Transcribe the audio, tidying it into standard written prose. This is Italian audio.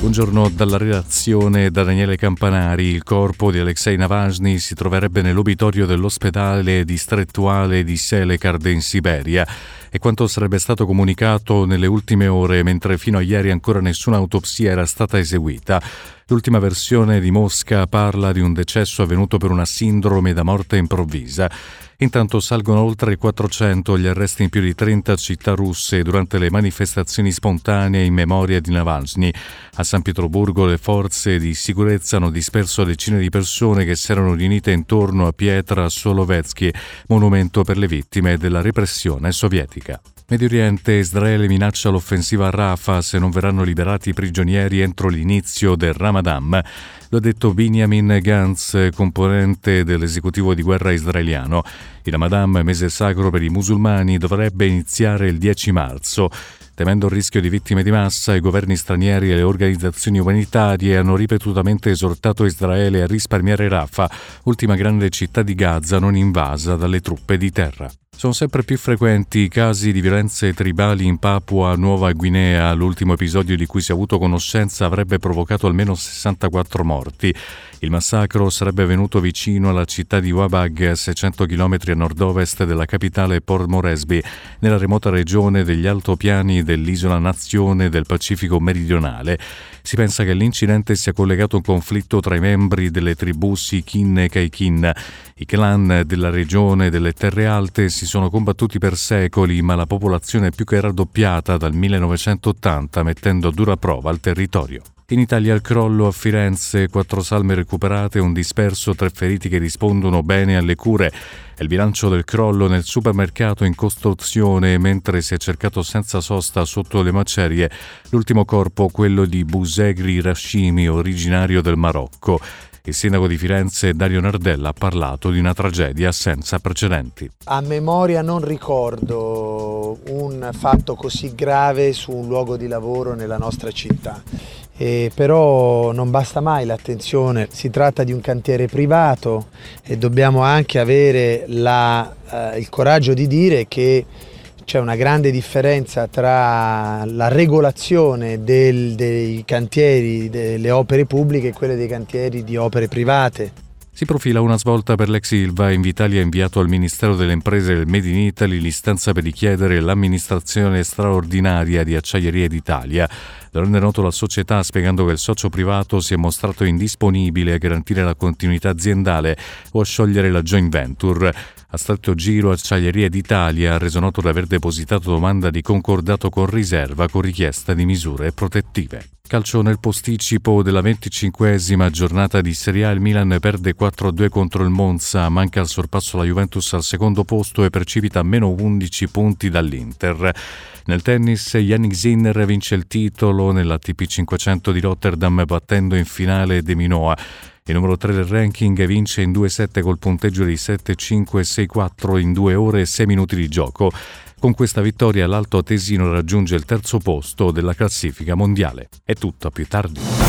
Buongiorno dalla redazione da Daniele Campanari. Il corpo di Alexei Navalny si troverebbe nell'obitorio dell'ospedale distrettuale di Selekard in Siberia. È quanto sarebbe stato comunicato nelle ultime ore, mentre fino a ieri ancora nessuna autopsia era stata eseguita. L'ultima versione di Mosca parla di un decesso avvenuto per una sindrome da morte improvvisa. Intanto salgono oltre 400 gli arresti in più di 30 città russe durante le manifestazioni spontanee in memoria di Navalny. A San Pietroburgo le forze di sicurezza hanno disperso decine di persone che si erano riunite intorno a Pietra Solovetsky, monumento per le vittime della repressione sovietica. Medio Oriente, Israele minaccia l'offensiva a Rafah se non verranno liberati i prigionieri entro l'inizio del Ramadan. Lo ha detto Benjamin Gantz, componente dell'esecutivo di guerra israeliano. Il Ramadan, mese sacro per i musulmani, dovrebbe iniziare il 10 marzo. Temendo il rischio di vittime di massa, i governi stranieri e le organizzazioni umanitarie hanno ripetutamente esortato Israele a risparmiare Rafah, ultima grande città di Gaza non invasa dalle truppe di terra. Sono sempre più frequenti i casi di violenze tribali in Papua Nuova Guinea. L'ultimo episodio di cui si è avuto conoscenza avrebbe provocato almeno 64 morti. Il massacro sarebbe avvenuto vicino alla città di Wabag, 600 km a nord-ovest della capitale Port Moresby, nella remota regione degli altopiani dell'isola nazione del Pacifico meridionale. Si pensa che l'incidente sia collegato a un conflitto tra i membri delle tribù Sikin e Kaikin. I clan della regione delle Terre Alte si sono combattuti per secoli, ma la popolazione è più che raddoppiata dal 1980, mettendo a dura prova il territorio. In Italia il crollo a Firenze, 4 salme recuperate, un disperso, 3 feriti che rispondono bene alle cure. È il bilancio del crollo nel supermercato in costruzione, mentre si è cercato senza sosta sotto le macerie l'ultimo corpo, quello di Bouzegri Rashimi, originario del Marocco. Il sindaco di Firenze, Dario Nardella, ha parlato di una tragedia senza precedenti. A memoria non ricordo un fatto così grave su un luogo di lavoro nella nostra città. Però non basta mai l'attenzione, si tratta di un cantiere privato e dobbiamo anche avere il coraggio di dire che c'è una grande differenza tra la regolazione dei cantieri delle opere pubbliche e quelle dei cantieri di opere private. Si profila una svolta per l'ex Ilva. Invitalia ha inviato al Ministero delle Imprese del Made in Italy l'istanza per richiedere l'amministrazione straordinaria di Acciaierie d'Italia. Lo rende noto la società spiegando che il socio privato si è mostrato indisponibile a garantire la continuità aziendale o a sciogliere la joint venture. A stretto giro Acciaierie d'Italia ha reso noto di aver depositato domanda di concordato con riserva con richiesta di misure protettive. Calcio nel posticipo della 25esima giornata di Serie A, il Milan perde 4-2 contro il Monza, manca al sorpasso la Juventus al secondo posto e precipita a meno 11 punti dall'Inter. Nel tennis Jannik Sinner vince il titolo nell'ATP 500 di Rotterdam battendo in finale De Minaur. Il numero 3 del ranking vince in 2-7 col punteggio di 7-5-6-4 in 2 ore e 6 minuti di gioco. Con questa vittoria l'Alto Atesino raggiunge il terzo posto della classifica mondiale. È tutto, a più tardi.